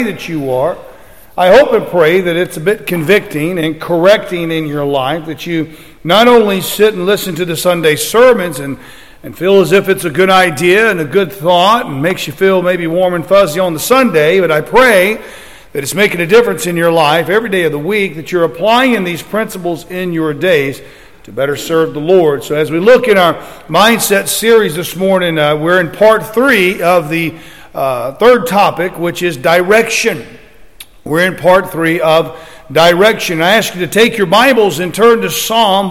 that you are. I hope and pray that it's a bit convicting and correcting in your life, that you not only sit and listen to the Sunday sermons and feel as if it's a good idea and a good thought and makes you feel maybe warm and fuzzy on the Sunday, but I pray that it's making a difference in your life every day of the week, that you're applying these principles in your days to better serve the Lord. So as we look in our Mindset series this morning, we're in part 3 of the third topic, which is direction. We're in part 3 of direction. I ask you to take your Bibles and turn to Psalm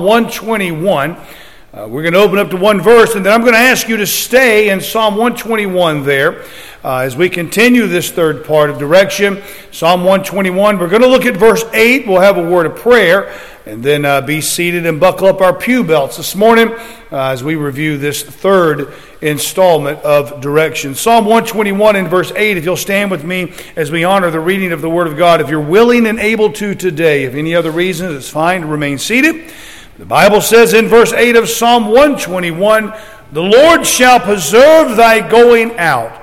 121. We're going to open up to one verse, and then I'm going to ask you to stay in Psalm 121 there as we continue this third part of direction. Psalm 121, we're going to look at verse 8. We'll have a word of prayer, and then be seated and buckle up our pew belts this morning as we review this third installment of direction. Psalm 121 and verse 8, if you'll stand with me as we honor the reading of the Word of God. If you're willing and able to today, if any other reason, it's fine to remain seated. The Bible says in verse 8 of Psalm 121, "The Lord shall preserve thy going out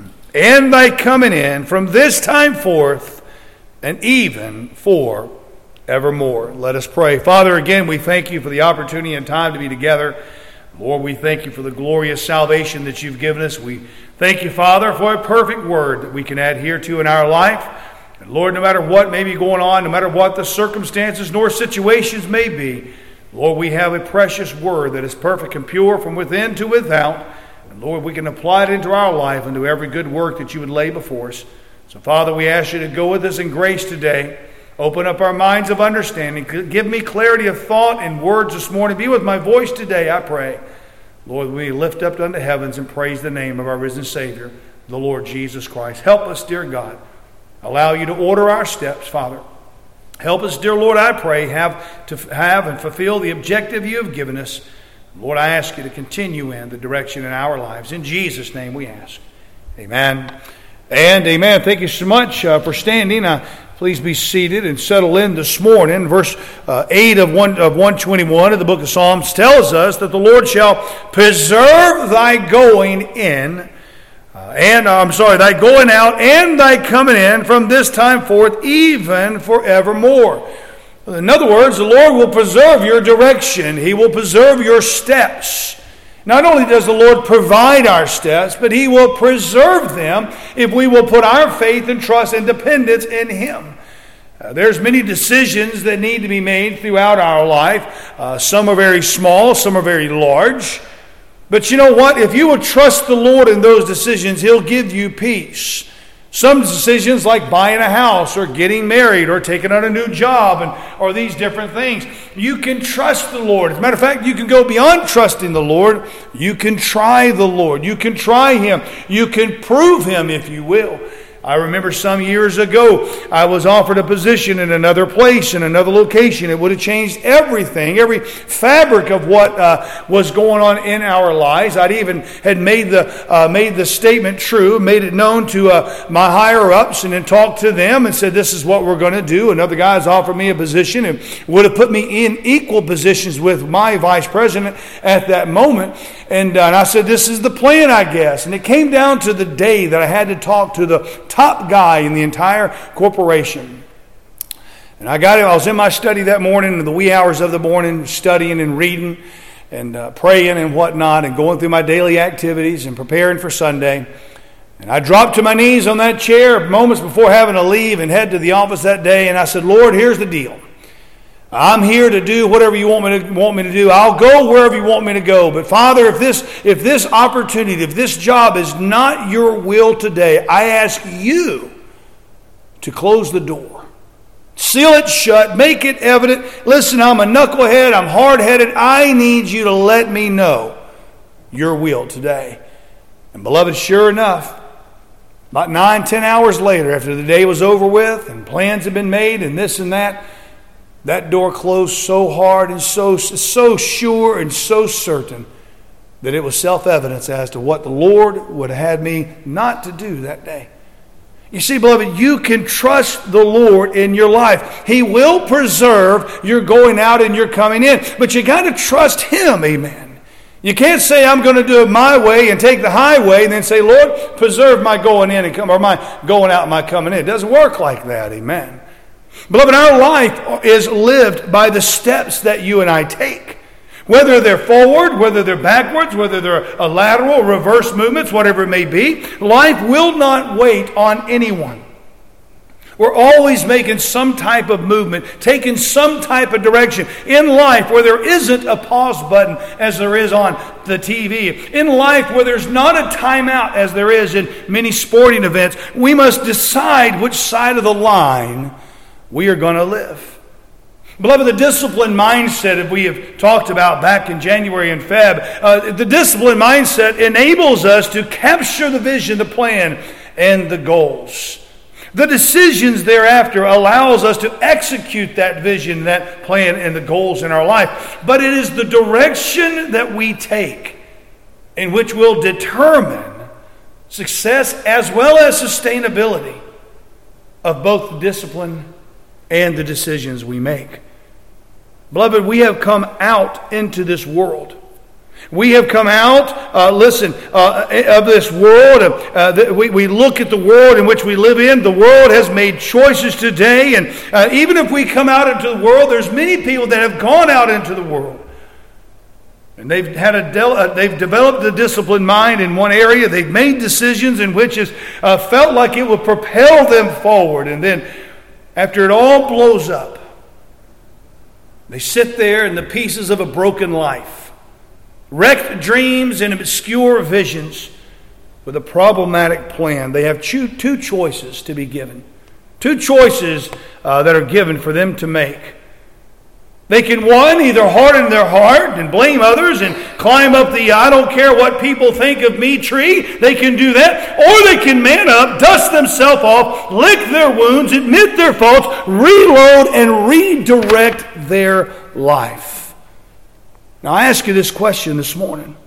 and thy coming in from this time forth and even forevermore." Let us pray. Father, again, we thank you for the opportunity and time to be together. Lord, we thank you for the glorious salvation that you've given us. We thank you, Father, for a perfect word that we can adhere to in our life. And Lord, no matter what may be going on, no matter what the circumstances nor situations may be, Lord, we have a precious word that is perfect and pure from within to without. And Lord, we can apply it into our life and do every good work that you would lay before us. So, Father, we ask you to go with us in grace today. Open up our minds of understanding. Give me clarity of thought and words this morning. Be with my voice today, I pray. Lord, we lift up unto heavens and praise the name of our risen Savior, the Lord Jesus Christ. Help us, dear God. Allow you to order our steps, Father. Help us, dear Lord, I pray, have and fulfill the objective you have given us. Lord, I ask you to continue in the direction in our lives. In Jesus' name we ask. Amen and amen. Thank you so much for standing. Please be seated and settle in this morning. Verse 8 of 121 of the book of Psalms tells us that the Lord shall preserve thy going in thy going out and thy coming in from this time forth, even forevermore. In other words, the Lord will preserve your direction. He will preserve your steps. Not only does the Lord provide our steps, but He will preserve them if we will put our faith and trust and dependence in Him. There's many decisions that need to be made throughout our life. Some are very small, some are very large. But you know what? If you will trust the Lord in those decisions, He'll give you peace. Some decisions like buying a house or getting married or taking on a new job or these different things, you can trust the Lord. As a matter of fact, you can go beyond trusting the Lord. You can try the Lord. You can try Him. You can prove Him if you will. I remember some years ago, I was offered a position in another place, in another location. It would have changed everything, every fabric of what was going on in our lives. I'd even had made the statement true, made it known to my higher-ups, and then talked to them and said, this is what we're going to do. Another guy's offered me a position and would have put me in equal positions with my vice president at that moment. And I said, this is the plan, I guess. And it came down to the day that I had to talk to the top guy in the entire corporation. And I was in my study that morning, in the wee hours of the morning, studying and reading and praying and whatnot and going through my daily activities and preparing for Sunday. And I dropped to my knees on that chair moments before having to leave and head to the office that day. And I said, Lord, here's the deal. I'm here to do whatever you want me to do. I'll go wherever you want me to go. But Father, if this opportunity, if this job is not your will today, I ask you to close the door. Seal it shut. Make it evident. Listen, I'm a knucklehead. I'm hard-headed. I need you to let me know your will today. And beloved, sure enough, about 9-10 hours later, after the day was over with and plans had been made and this and that door closed so hard and so sure and so certain that it was self-evidence as to what the Lord would have had me not to do that day. You see, beloved, you can trust the Lord in your life. He will preserve your going out and your coming in. But you got to trust Him, amen. You can't say, I'm going to do it my way and take the highway and then say, Lord, preserve my going in and come, or my going out and my coming in. It doesn't work like that. Amen. Beloved, our life is lived by the steps that you and I take. Whether they're forward, whether they're backwards, whether they're a lateral, reverse movements, whatever it may be, life will not wait on anyone. We're always making some type of movement, taking some type of direction. In life where there isn't a pause button as there is on the TV. In life where there's not a timeout as there is in many sporting events, we must decide which side of the line we are going to live. Beloved, the disciplined mindset that we have talked about back in January and Feb, the disciplined mindset enables us to capture the vision, the plan, and the goals. The decisions thereafter allows us to execute that vision, that plan, and the goals in our life. But it is the direction that we take in which will determine success as well as sustainability of both the discipline and the decisions we make. Beloved, we have come out into this world. We have come out, of this world. We look at the world in which we live in. The world has made choices today. And even if we come out into the world, there's many people that have gone out into the world. And they've developed the disciplined mind in one area. They've made decisions in which has felt like it would propel them forward. And then after it all blows up, they sit there in the pieces of a broken life. Wrecked dreams and obscure visions with a problematic plan. They have two choices to be given. Two choices that are given for them to make. They can, one, either harden their heart and blame others and climb up the I don't care what people think of me tree. They can do that. Or they can man up, dust themselves off, lick their wounds, admit their faults, reload, and redirect their life. Now, I ask you this question this morning.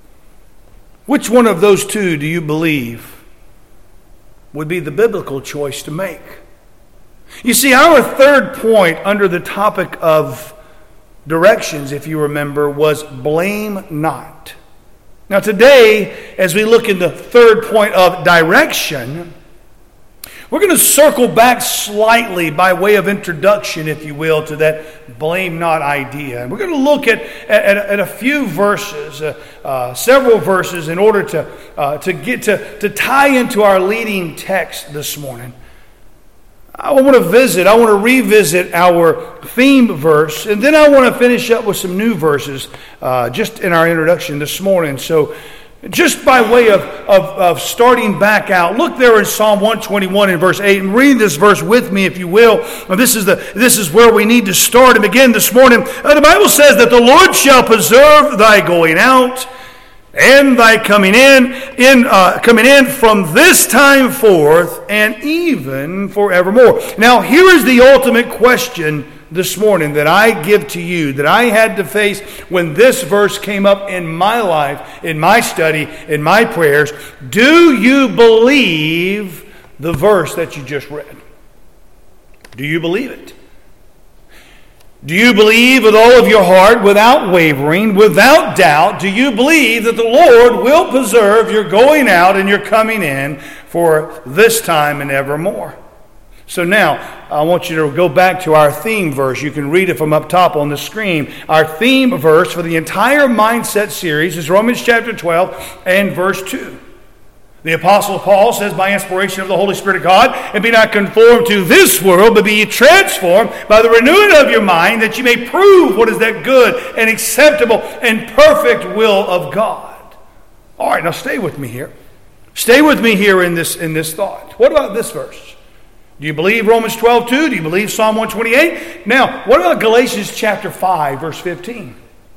Which one of those two do you believe would be the biblical choice to make? You see, our third point under the topic of directions, if you remember, was blame not. Now, today, as we look in the third point of direction, we're going to circle back slightly by way of introduction, if you will, to that blame not idea. And we're going to look at a few verses, several verses, in order to tie into our leading text this morning. I want to revisit our theme verse, and then I want to finish up with some new verses just in our introduction this morning. So, just by way of starting back out, look there in Psalm 121 in verse 8 and read this verse with me, if you will. This is where we need to start and begin this morning. The Bible says that the Lord shall preserve thy going out and thy coming in from this time forth and even forevermore. Now, here is the ultimate question this morning that I give to you, that I had to face when this verse came up in my life, in my study, in my prayers. Do you believe the verse that you just read? Do you believe it? Do you believe with all of your heart, without wavering, without doubt, do you believe that the Lord will preserve your going out and your coming in for this time and evermore? So now, I want you to go back to our theme verse. You can read it from up top on the screen. Our theme verse for the entire Mindset series is Romans chapter 12 and verse 2. The Apostle Paul says, by inspiration of the Holy Spirit of God, and be not conformed to this world, but be transformed by the renewing of your mind, that you may prove what is that good and acceptable and perfect will of God. All right, now stay with me here. Stay with me here in this thought. What about this verse? Do you believe Romans 12:2? Do you believe Psalm 128? Now, what about Galatians chapter 5, verse 15?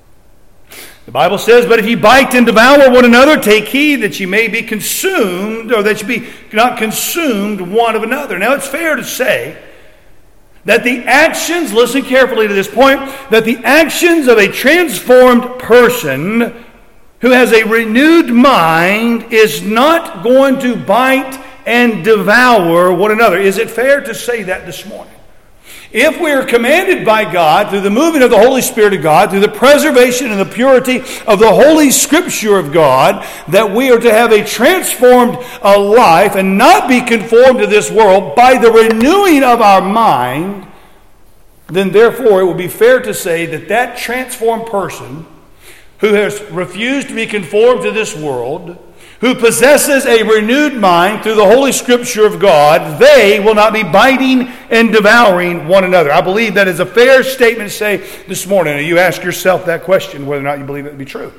The Bible says, but if ye bite and devour one another, take heed that ye may be consumed, or that ye be not consumed one of another. Now, it's fair to say that the actions, listen carefully to this point, that the actions of a transformed person who has a renewed mind is not going to bite and devour one another. Is it fair to say that this morning? If we are commanded by God through the moving of the Holy Spirit of God, through the preservation and the purity of the Holy Scripture of God, that we are to have a transformed life and not be conformed to this world by the renewing of our mind, then therefore it would be fair to say that that transformed person who has refused to be conformed to this world, who possesses a renewed mind through the Holy Scripture of God, they will not be biting and devouring one another. I believe that is a fair statement to say this morning. And you ask yourself that question, whether or not you believe it to be true.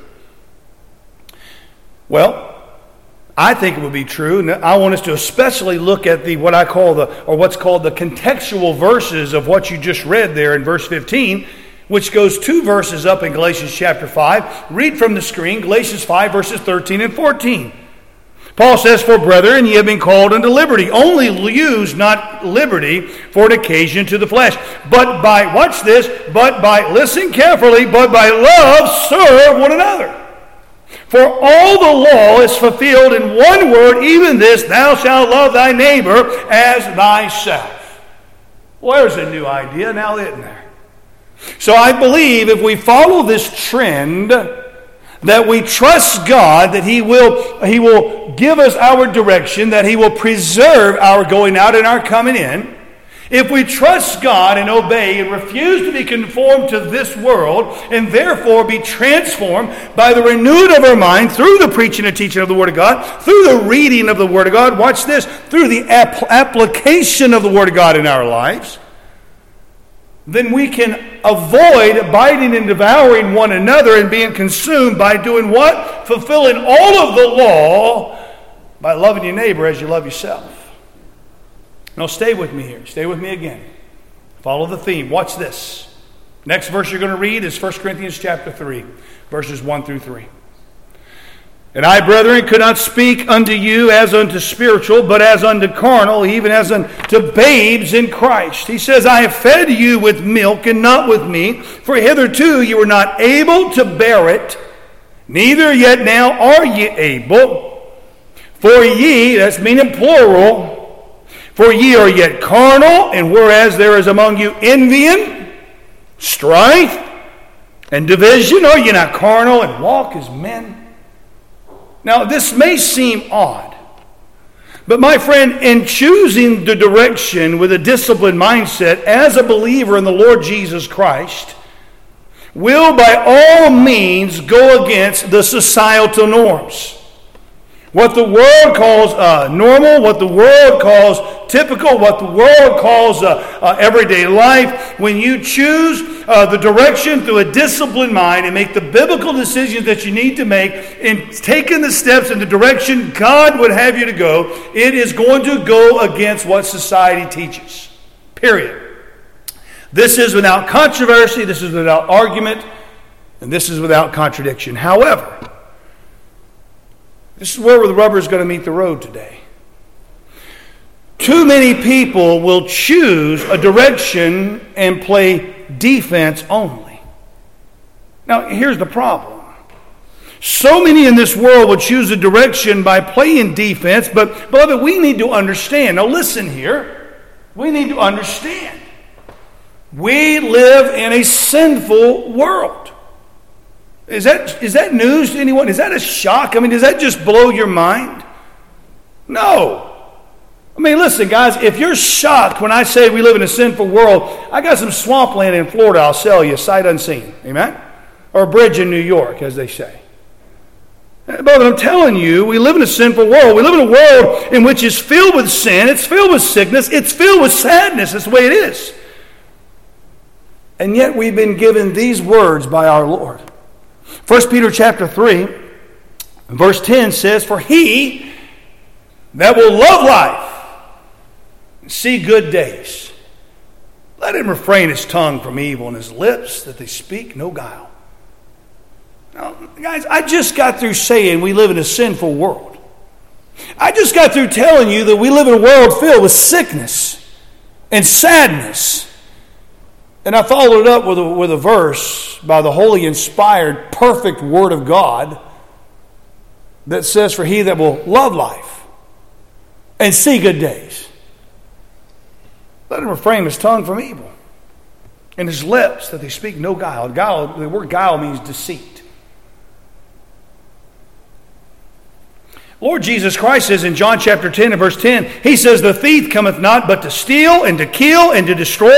Well, I think it would be true, and I want us to especially look at what's called the contextual verses of what you just read there in verse 15, which goes 2 verses up in Galatians chapter 5. Read from the screen, Galatians 5, verses 13 and 14. Paul says, "For brethren, ye have been called unto liberty. Only use not liberty for an occasion to the flesh. But by," watch this, listen carefully, "but by love serve one another. For all the law is fulfilled in one word, even this, thou shalt love thy neighbor as thyself." Well, there's a new idea now, isn't there? So I believe if we follow this trend, that we trust God, that He will give us our direction, that He will preserve our going out and our coming in. If we trust God and obey and refuse to be conformed to this world, and therefore be transformed by the renewing of our mind through the preaching and teaching of the Word of God, through the reading of the Word of God, watch this, through the application of the Word of God in our lives, then we can avoid biting and devouring one another and being consumed by doing what? Fulfilling all of the law by loving your neighbor as you love yourself. Now stay with me here. Stay with me again. Follow the theme. Watch this. Next verse you're going to read is 1 Corinthians chapter 3, verses 1 through 3. "And I, brethren, could not speak unto you as unto spiritual, but as unto carnal, even as unto babes in Christ." He says, "I have fed you with milk and not with meat, for hitherto you were not able to bear it, neither yet now are ye able. For ye," that's meaning plural, "for ye are yet carnal, and whereas there is among you envying, strife, and division, are ye not carnal and walk as men?" Now, this may seem odd, but my friend, in choosing the direction with a disciplined mindset as a believer in the Lord Jesus Christ, will by all means go against the societal norms. What the world calls normal, what the world calls typical, what the world calls everyday life. When you choose the direction through a disciplined mind and make the biblical decisions that you need to make in taking the steps in the direction God would have you to go, it is going to go against what society teaches. Period. This is without controversy, this is without argument, and this is without contradiction. However, this is where the rubber is going to meet the road today. Too many people will choose a direction and play defense only. Now, here's the problem. So many in this world will choose a direction by playing defense, but beloved, we need to understand. Now listen here. We need to understand. We live in a sinful world. Is that news to anyone? Is that a shock? I mean, does that just blow your mind? No. I mean, listen, guys, if you're shocked when I say we live in a sinful world, I got some swampland in Florida I'll sell you, sight unseen. Amen? Or a bridge in New York, as they say. But I'm telling you, we live in a sinful world. We live in a world in which is filled with sin. It's filled with sickness. It's filled with sadness. That's the way it is. And yet we've been given these words by our Lord. 1 Peter chapter 3, verse 10 says, "For he that will love life and see good days, let him refrain his tongue from evil and his lips that they speak no guile." Now, guys, I just got through saying we live in a sinful world. I just got through telling you that we live in a world filled with sickness and sadness. And I followed it up with a verse by the holy, inspired, perfect Word of God that says, "For he that will love life and see good days, let him refrain his tongue from evil and his lips that they speak no guile. The word guile means deceit. Lord Jesus Christ says in John chapter 10 and verse 10, he says, the thief cometh not but to steal and to kill and to destroy.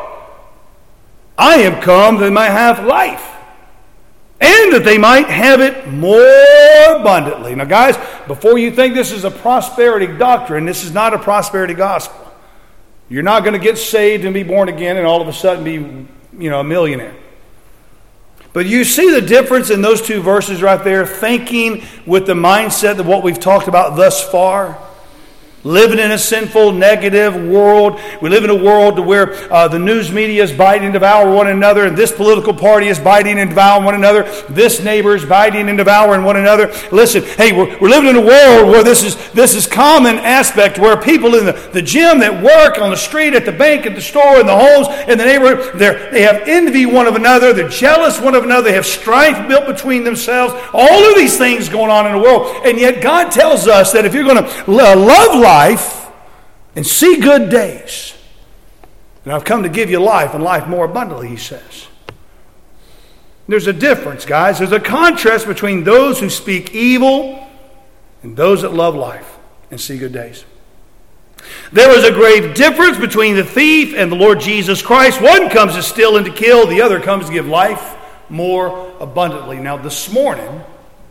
I am come that they might have life, and that they might have it more abundantly. Now guys, before you think this is a prosperity doctrine, this is not a prosperity gospel. You're not going to get saved and be born again and all of a sudden be, a millionaire. But you see the difference in those two verses right there, thinking with the mindset of what we've talked about thus far. Living in a sinful, negative world. We live in a world to where the news media is biting and devouring one another, and this political party is biting and devouring one another. This neighbor is biting and devouring one another. Listen, hey, we're living in a world where this is common aspect, where people in the gym, that work on the street, at the bank, at the store, in the homes, in the neighborhood, they have envy one of another. They're jealous one of another. They have strife built between themselves. All of these things going on in the world, and yet God tells us that if you're going to love life and see good days, and I've come to give you life and life more abundantly, he says. There's a difference, guys. There's a contrast between those who speak evil and those that love life and see good days. There is a great difference between the thief and the Lord Jesus Christ. One comes to steal and to kill. The other comes to give life more abundantly. Now this morning,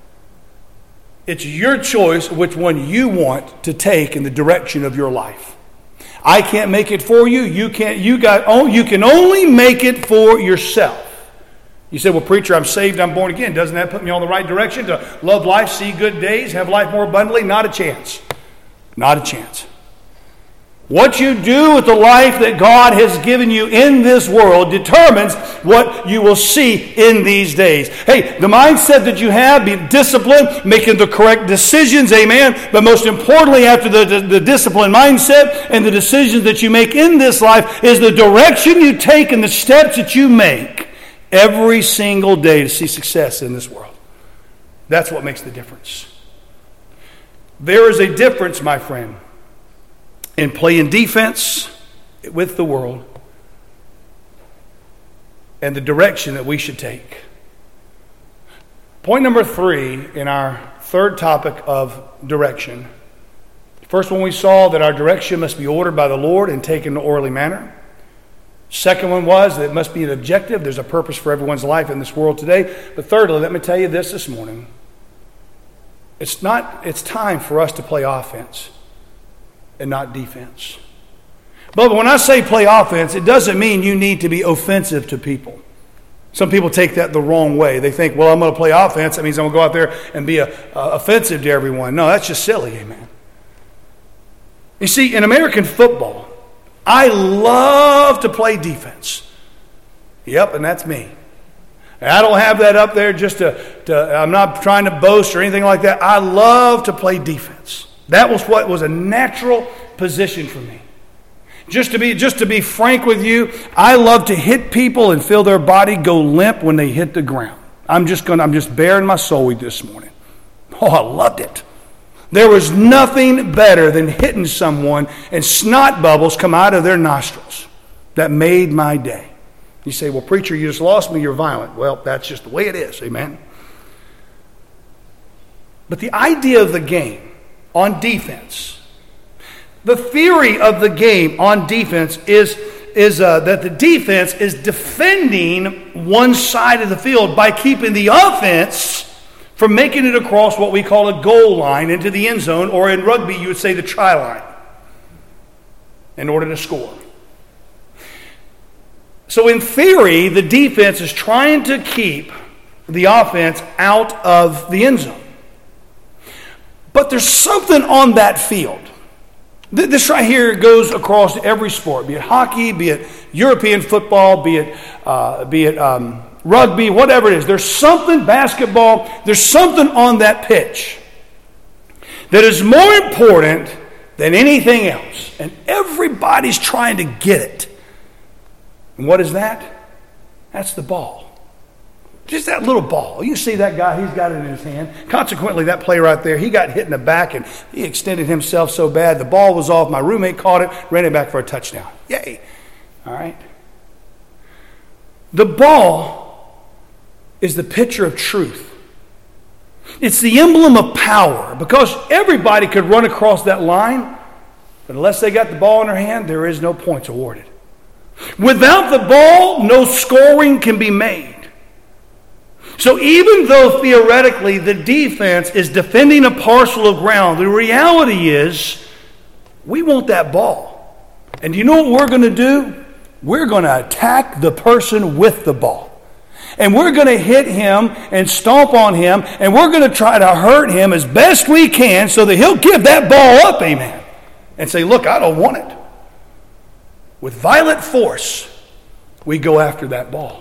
it's your choice which one you want to take in the direction of your life. I can't make it for you. You can only make it for yourself. You say, well, preacher, I'm saved, I'm born again. Doesn't that put me on the right direction to love life, see good days, have life more abundantly? Not a chance. Not a chance. What you do with the life that God has given you in this world determines what you will see in these days. Hey, the mindset that you have, be disciplined, making the correct decisions, amen. But most importantly, after the disciplined mindset and the decisions that you make in this life is the direction you take and the steps that you make every single day to see success in this world. That's what makes the difference. There is a difference, my friend, in playing defense with the world and the direction that we should take. Point number 3 in our third topic of direction. First one, we saw that our direction must be ordered by the Lord and taken in an orderly manner. Second one was that it must be an objective. There's a purpose for everyone's life in this world today. But thirdly, let me tell you this morning. It's time for us to play offense and not defense. But when I say play offense, it doesn't mean you need to be offensive to people. Some people take that the wrong way. They think, well, I'm going to play offense. That means I'm going to go out there and be offensive to everyone. No, that's just silly, amen. You see, in American football, I love to play defense. Yep, and that's me. I don't have that up there just I'm not trying to boast or anything like that. I love to play defense. That was what was a natural position for me. Just to be frank with you, I love to hit people and feel their body go limp when they hit the ground. I'm just bearing my soul with this morning. Oh, I loved it. There was nothing better than hitting someone and snot bubbles come out of their nostrils. That made my day. You say, well, preacher, you just lost me, you're violent. Well, that's just the way it is, amen. But the idea of the game on defense, the theory of the game on defense is that the defense is defending one side of the field by keeping the offense from making it across what we call a goal line into the end zone, or in rugby you would say the try line, in order to score. So in theory, the defense is trying to keep the offense out of the end zone. But there's something on that field. This right here goes across every sport, be it hockey, be it European football, be it rugby, whatever it is. There's something, basketball, there's something on that pitch that is more important than anything else. And everybody's trying to get it. And what is that? That's the ball. Just that little ball. You see that guy, he's got it in his hand. Consequently, that play right there, he got hit in the back and he extended himself so bad. The ball was off. My roommate caught it, ran it back for a touchdown. Yay. All right. The ball is the picture of truth. It's the emblem of power, because everybody could run across that line, but unless they got the ball in their hand, there is no points awarded. Without the ball, no scoring can be made. So even though theoretically the defense is defending a parcel of ground, the reality is we want that ball. And do you know what we're going to do? We're going to attack the person with the ball. And we're going to hit him and stomp on him, and we're going to try to hurt him as best we can so that he'll give that ball up, amen, and say, look, I don't want it. With violent force, we go after that ball.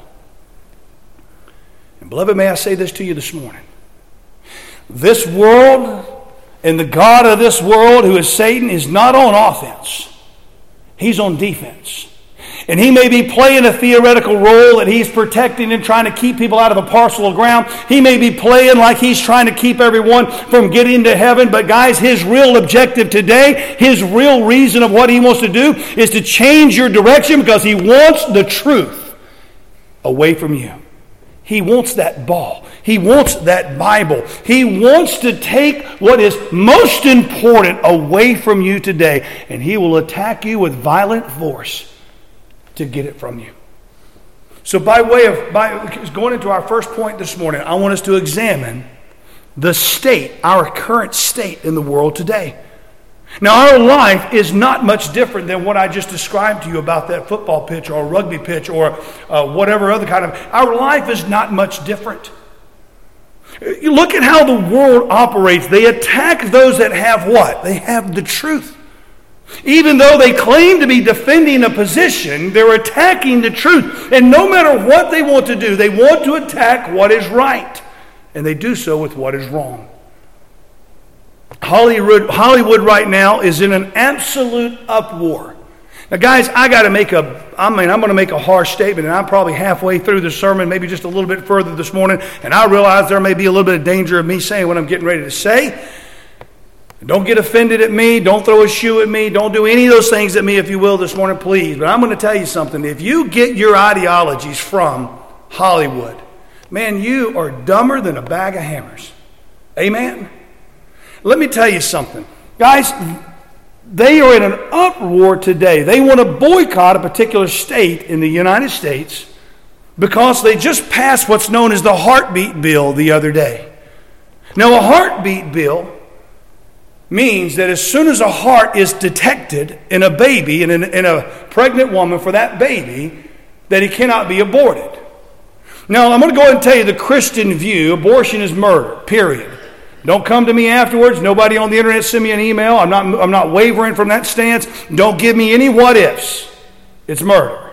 And beloved, may I say this to you this morning. This world and the God of this world, who is Satan, is not on offense. He's on defense. And he may be playing a theoretical role that he's protecting and trying to keep people out of a parcel of ground. He may be playing like he's trying to keep everyone from getting to heaven. But guys, his real objective today, his real reason of what he wants to do is to change your direction, because he wants the truth away from you. He wants that ball. He wants that Bible. He wants to take what is most important away from you today. And he will attack you with violent force to get it from you. So by going into our first point this morning, I want us to examine the state, our current state in the world today. Now, our life is not much different than what I just described to you about that football pitch or rugby pitch or whatever other kind of... Our life is not much different. You look at how the world operates. They attack those that have what? They have the truth. Even though they claim to be defending a position, they're attacking the truth. And no matter what they want to do, they want to attack what is right. And they do so with what is wrong. Hollywood right now is in an absolute uproar. Now, guys, I'm going to make a harsh statement, and I'm probably halfway through the sermon, maybe just a little bit further this morning, and I realize there may be a little bit of danger of me saying what I'm getting ready to say. Don't get offended at me. Don't throw a shoe at me. Don't do any of those things at me, if you will, this morning, please. But I'm going to tell you something. If you get your ideologies from Hollywood, man, you are dumber than a bag of hammers. Amen? Let me tell you something. Guys, they are in an uproar today. They want to boycott a particular state in the United States because they just passed what's known as the heartbeat bill the other day. Now, a heartbeat bill means that as soon as a heart is detected in a baby, in a pregnant woman for that baby, that it cannot be aborted. Now, I'm going to go ahead and tell you the Christian view: abortion is murder, period. Don't come to me afterwards. Nobody on the internet send me an email. I'm not wavering from that stance. Don't give me any what ifs. It's murder.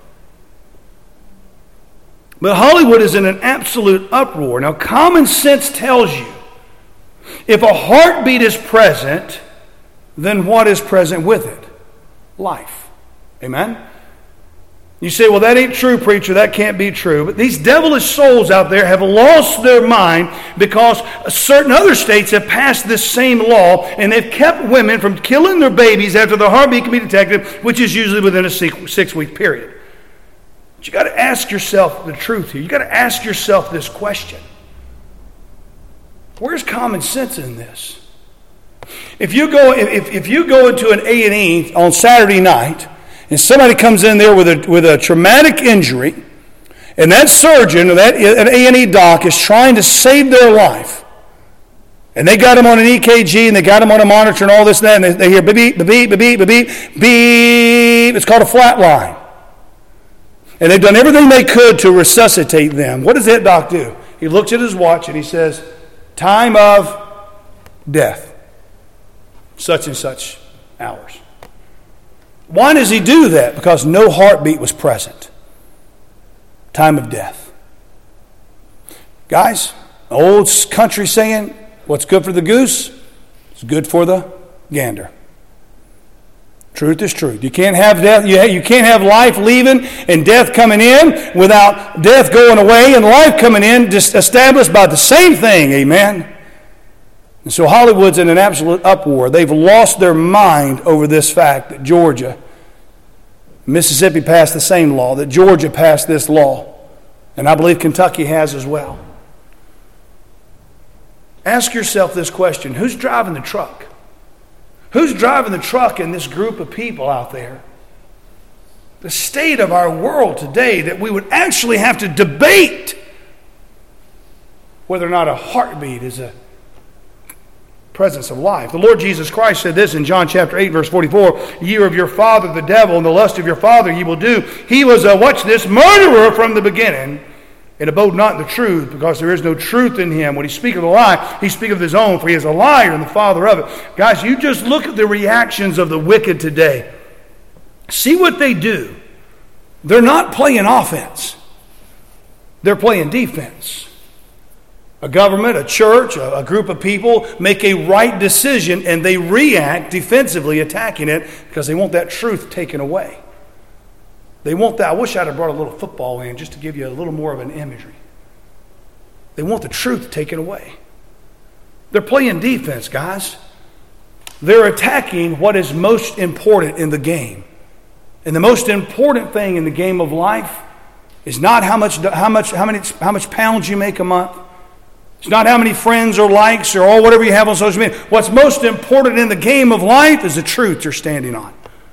But Hollywood is in an absolute uproar. Now, common sense tells you, if a heartbeat is present, then what is present with it? Life. Amen? You say, well, that ain't true, preacher. That can't be true. But these devilish souls out there have lost their mind because certain other states have passed this same law, and they've kept women from killing their babies after the heartbeat can be detected, which is usually within a 6-week period. But you got to ask yourself the truth here. You got to ask yourself this question. Where's common sense in this? If you go into an A&E on Saturday night, and somebody comes in there with a traumatic injury, and that surgeon or that an A&E doc is trying to save their life, and they got him on an EKG and they got him on a monitor and all this and that, and they hear beep, beep, beep, beep, beep, beep, beep. It's called a flat line. And they've done everything they could to resuscitate them. What does that doc do? He looks at his watch and he says, time of death, such and such hours. Why does he do that? Because no heartbeat was present. Time of death. Guys, old country saying, what's good for the goose is good for the gander. Truth is truth. You can't have death. You can't have life leaving and death coming in without death going away and life coming in, just established by the same thing. Amen. And so Hollywood's in an absolute uproar. They've lost their mind over this fact that Mississippi passed the same law, that Georgia passed this law. And I believe Kentucky has as well. Ask yourself this question: who's driving the truck? Who's driving the truck in this group of people out there? The state of our world today, that we would actually have to debate whether or not a heartbeat is a presence of life. The Lord Jesus Christ said this in John chapter 8, verse 44, "Ye are of your father the devil, and the lust of your father ye will do. He was a," watch this, "murderer from the beginning, and abode not in the truth, because there is no truth in him. When he speaketh a lie, he speaketh of his own, for he is a liar and the father of it." Guys, you just look at the reactions of the wicked today. See what they do. They're not playing offense. They're playing defense. A government, a church, a group of people make a right decision and they react defensively, attacking it because they want that truth taken away. They want that. I wish I'd have brought a little football in just to give you a little more of an imagery. They want the truth taken away. They're playing defense, guys. They're attacking what is most important in the game. And the most important thing in the game of life is not how much pounds you make a month. It's not how many friends or likes or whatever you have on social media. What's most important in the game of life is the truth you're standing on.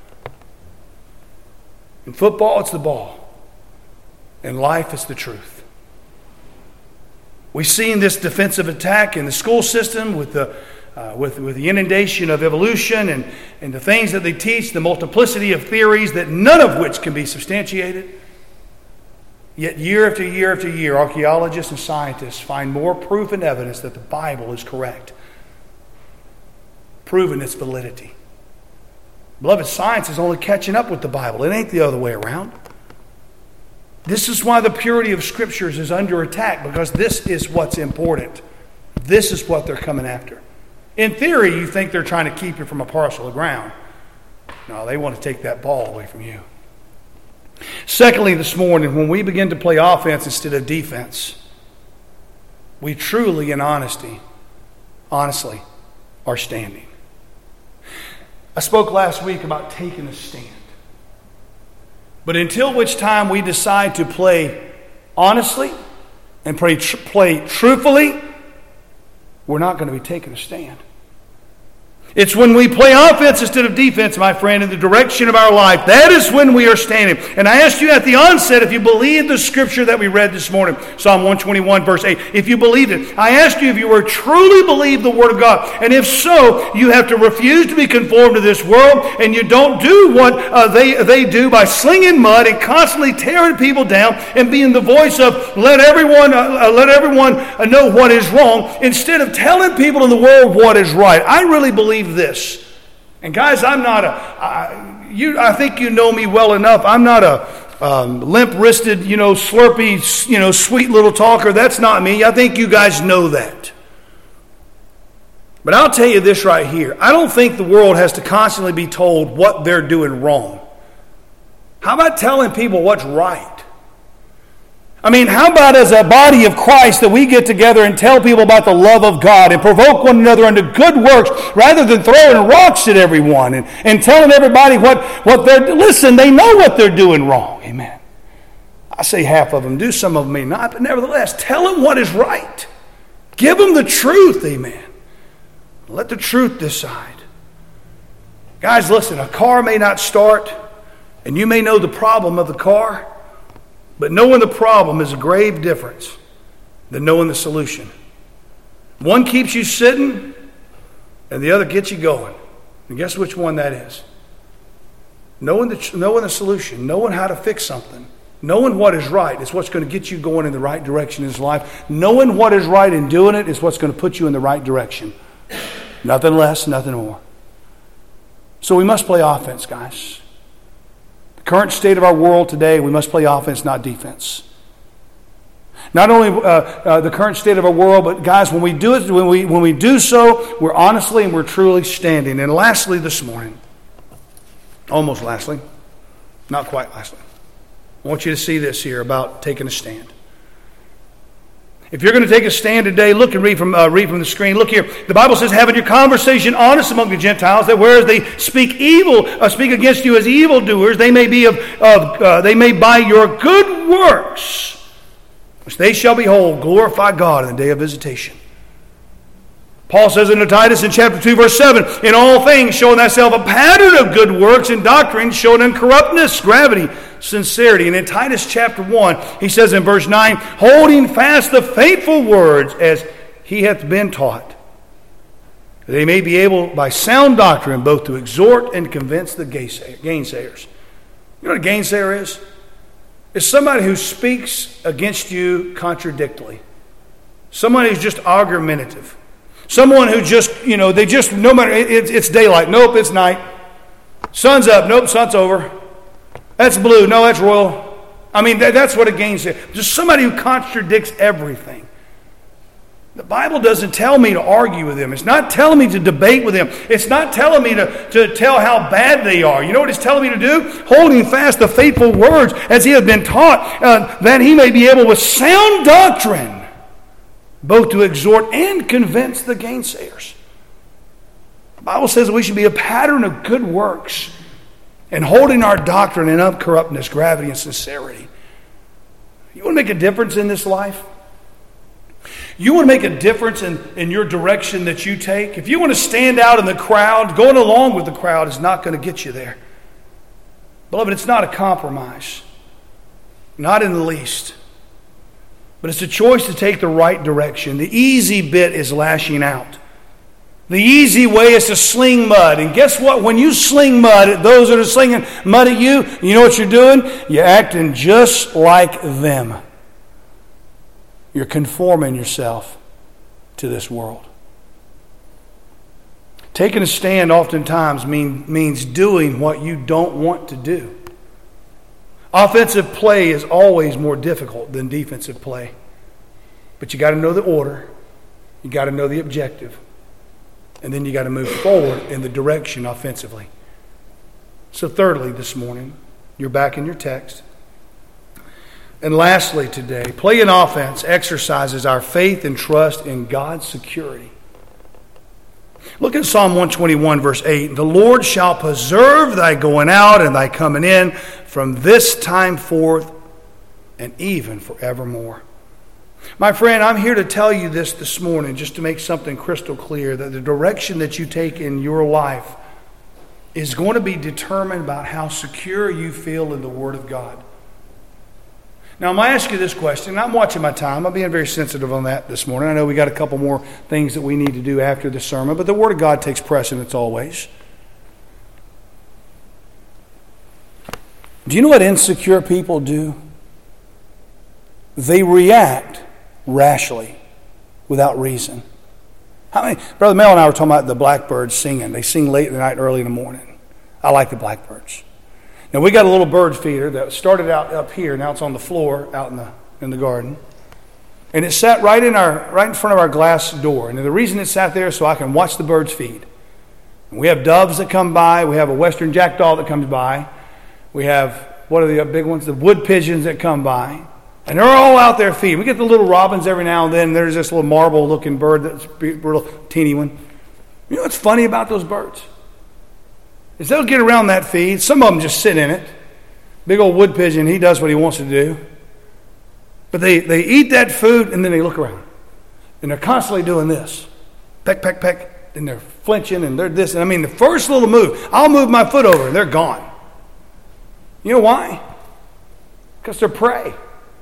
In football, it's the ball. In life, it's the truth. We've seen this defensive attack in the school system with the inundation of evolution and the things that they teach, the multiplicity of theories that none of which can be substantiated. Yet year after year after year, archaeologists and scientists find more proof and evidence that the Bible is correct, proving its validity. Beloved, science is only catching up with the Bible. It ain't the other way around. This is why the purity of Scriptures is under attack, because this is what's important. This is what they're coming after. In theory, you think they're trying to keep you from a parcel of ground. No, they want to take that ball away from you. Secondly, this morning, when we begin to play offense instead of defense, we truly and honestly are standing. I spoke last week about taking a stand. But until which time we decide to play honestly and play truthfully, we're not going to be taking a stand. It's when we play offense instead of defense, my friend, in the direction of our life. That is when we are standing. And I asked you at the onset if you believed the scripture that we read this morning, Psalm 121, verse 8. If you believed it, I asked you if you were truly believe the Word of God. And if so, you have to refuse to be conformed to this world, and you don't do what they do by slinging mud and constantly tearing people down and being the voice of let everyone know what is wrong, instead of telling people in the world what is right. I really believe this. And guys, I'm not I think you know me well enough. I'm not a limp-wristed, slurpy, sweet little talker. That's not me. I think you guys know that. But I'll tell you this right here. I don't think the world has to constantly be told what they're doing wrong. How about telling people what's right? I mean, how about as a body of Christ that we get together and tell people about the love of God and provoke one another unto good works rather than throwing rocks at everyone and telling everybody what they're... Listen, they know what they're doing wrong. Amen. I say half of them do, some of them may not, but nevertheless, tell them what is right. Give them the truth. Amen. Let the truth decide. Guys, listen, a car may not start, and you may know the problem of the car, but knowing the problem is a grave difference than knowing the solution. One keeps you sitting, and the other gets you going. And guess which one that is? Knowing the solution, knowing how to fix something, knowing what is right is what's going to get you going in the right direction in this life. Knowing what is right and doing it is what's going to put you in the right direction. Nothing less, nothing more. So we must play offense, guys. Current state of our world today, we must play offense, not defense. Not only the current state of our world, but guys, when we do it, when we do so, we're honestly and we're truly standing. And lastly, this morning, almost lastly, not quite lastly, I want you to see this here about taking a stand. If you're going to take a stand today, look and read from the screen. Look here. The Bible says, having your conversation honest among the Gentiles, that whereas they speak against you as evildoers, they may by your good works which they shall behold, glorify God in the day of visitation. Paul says in Titus in chapter 2, verse 7, in all things showing thyself a pattern of good works and doctrine, showing uncorruptness, gravity, sincerity. And in Titus chapter 1, he says in verse 9, holding fast the faithful words as he hath been taught, that they may be able by sound doctrine both to exhort and convince the gainsayers. You know what a gainsayer is? It's somebody who speaks against you contradictorily. Somebody who's just argumentative. Someone who just, they just, no matter, it's daylight. Nope, it's night. Sun's up. Nope, sun's over. That's blue. No, that's royal. I mean, that's what a gainsayer. Just somebody who contradicts everything. The Bible doesn't tell me to argue with them. It's not telling me to debate with them. It's not telling me to tell how bad they are. You know what it's telling me to do? Holding fast the faithful words as he has been taught, that he may be able with sound doctrine both to exhort and convince the gainsayers. The Bible says that we should be a pattern of good works and holding our doctrine in uncorruptness, gravity, and sincerity. You want to make a difference in this life? You want to make a difference in your direction that you take? If you want to stand out in the crowd, going along with the crowd is not going to get you there. Beloved, it's not a compromise. Not in the least. But it's a choice to take the right direction. The easy bit is lashing out. The easy way is to sling mud. And guess what? When you sling mud at those that are slinging mud at you, you know what you're doing? You're acting just like them. You're conforming yourself to this world. Taking a stand oftentimes means doing what you don't want to do. Offensive play is always more difficult than defensive play. But you got to know the order. You got to know the objective. And then you got to move forward in the direction offensively. So thirdly this morning, you're back in your text. And lastly today, playing offense exercises our faith and trust in God's security. Look at Psalm 121, verse 8. The Lord shall preserve thy going out and thy coming in from this time forth and even forevermore. My friend, I'm here to tell you this morning, just to make something crystal clear, that the direction that you take in your life is going to be determined by how secure you feel in the Word of God. Now, I'm going to ask you this question. I'm watching my time. I'm being very sensitive on that this morning. I know we got a couple more things that we need to do after the sermon, but the Word of God takes precedence always. Do you know what insecure people do? They react rashly without reason. Brother Mel and I were talking about the blackbirds singing. They sing late in the night, early in the morning. I like the blackbirds. Now, we got a little bird feeder that started out up here. Now it's on the floor out in the garden. And it sat right in front of our glass door. And the reason it sat there is so I can watch the birds feed. And we have doves that come by. We have a western jackdaw that comes by. We have, what are the big ones? The wood pigeons that come by. And they're all out there feeding. We get the little robins every now and then. There's this little marble-looking bird that's a little teeny one. You know what's funny about those birds? Is they'll get around that feed. Some of them just sit in it. Big old wood pigeon, he does what he wants to do. But they eat that food and then they look around. And they're constantly doing this. Peck, peck, peck. And they're flinching and they're this. And I mean, the first little move, I'll move my foot over and they're gone. You know why? Because they're prey.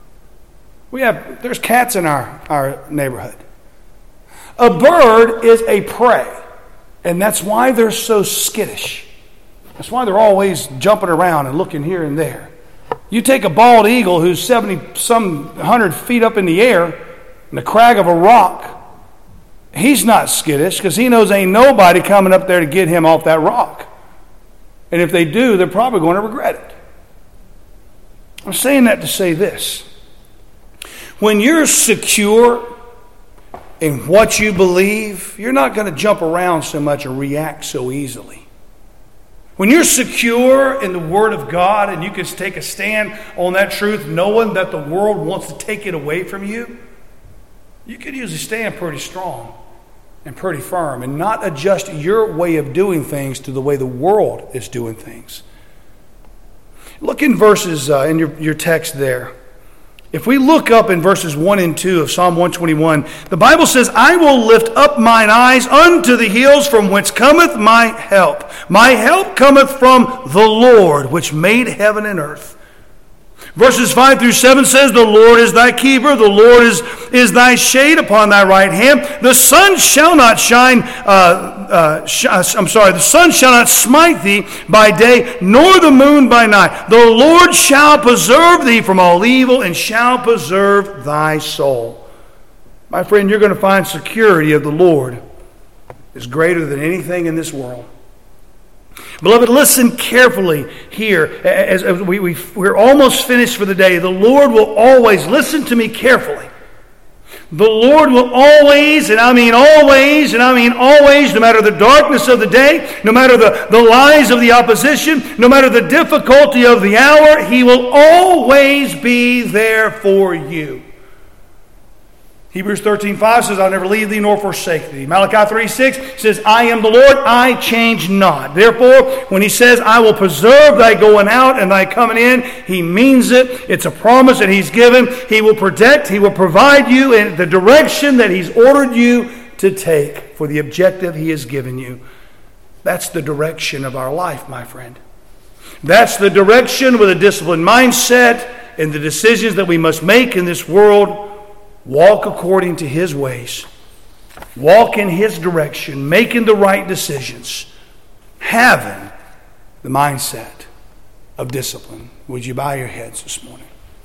There's cats in our neighborhood. A bird is a prey. And that's why they're so skittish. That's why they're always jumping around and looking here and there. You take a bald eagle who's 100 feet up in the air in the crag of a rock. He's not skittish because he knows ain't nobody coming up there to get him off that rock. And if they do, they're probably going to regret it. I'm saying that to say this. When you're secure in what you believe, you're not going to jump around so much or react so easily. When you're secure in the Word of God and you can take a stand on that truth knowing that the world wants to take it away from you, you can usually stand pretty strong and pretty firm and not adjust your way of doing things to the way the world is doing things. Look in verses in your text there. If we look up in verses 1 and 2 of Psalm 121, the Bible says, I will lift up mine eyes unto the hills from whence cometh my help. My help cometh from the Lord, which made heaven and earth. Verses 5 through 7 says, the Lord is thy keeper, the Lord is thy shade upon thy right hand. The sun shall not the sun shall not smite thee by day, nor the moon by night. The Lord shall preserve thee from all evil, and shall preserve thy soul. My friend, you're going to find security of the Lord is greater than anything in this world. Beloved, listen carefully here. As we're almost finished for the day. The Lord will always, listen to me carefully. The Lord will always, and I mean always, no matter the darkness of the day, no matter the lies of the opposition, no matter the difficulty of the hour, He will always be there for you. Hebrews 13:5 says, I'll never leave thee nor forsake thee. Malachi 3:6 says, I am the Lord, I change not. Therefore, when He says, I will preserve thy going out and thy coming in, He means it. It's a promise that He's given. He will protect, He will provide you in the direction that He's ordered you to take for the objective He has given you. That's the direction of our life, my friend. That's the direction with a disciplined mindset and the decisions that we must make in this world. Walk according to His ways. Walk in His direction, making the right decisions, having the mindset of discipline. Would you bow your heads this morning?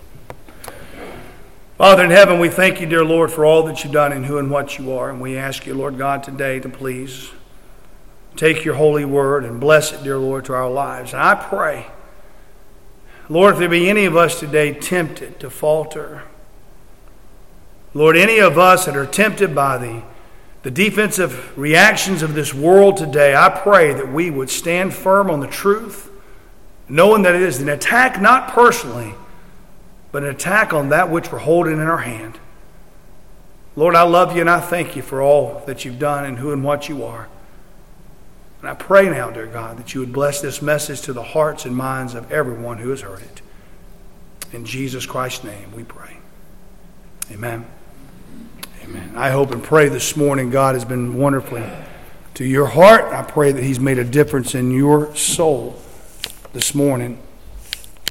Father in heaven, we thank You, dear Lord, for all that You've done and who and what You are. And we ask You, Lord God, today to please take Your holy word and bless it, dear Lord, to our lives. And I pray, Lord, if there be any of us today tempted to falter, Lord, any of us that are tempted by the defensive reactions of this world today, I pray that we would stand firm on the truth, knowing that it is an attack not personally, but an attack on that which we're holding in our hand. Lord, I love You and I thank You for all that You've done and who and what You are. And I pray now, dear God, that You would bless this message to the hearts and minds of everyone who has heard it. In Jesus Christ's name we pray. Amen. Amen. I hope and pray this morning God has been wonderfully to your heart. I pray that He's made a difference in your soul this morning.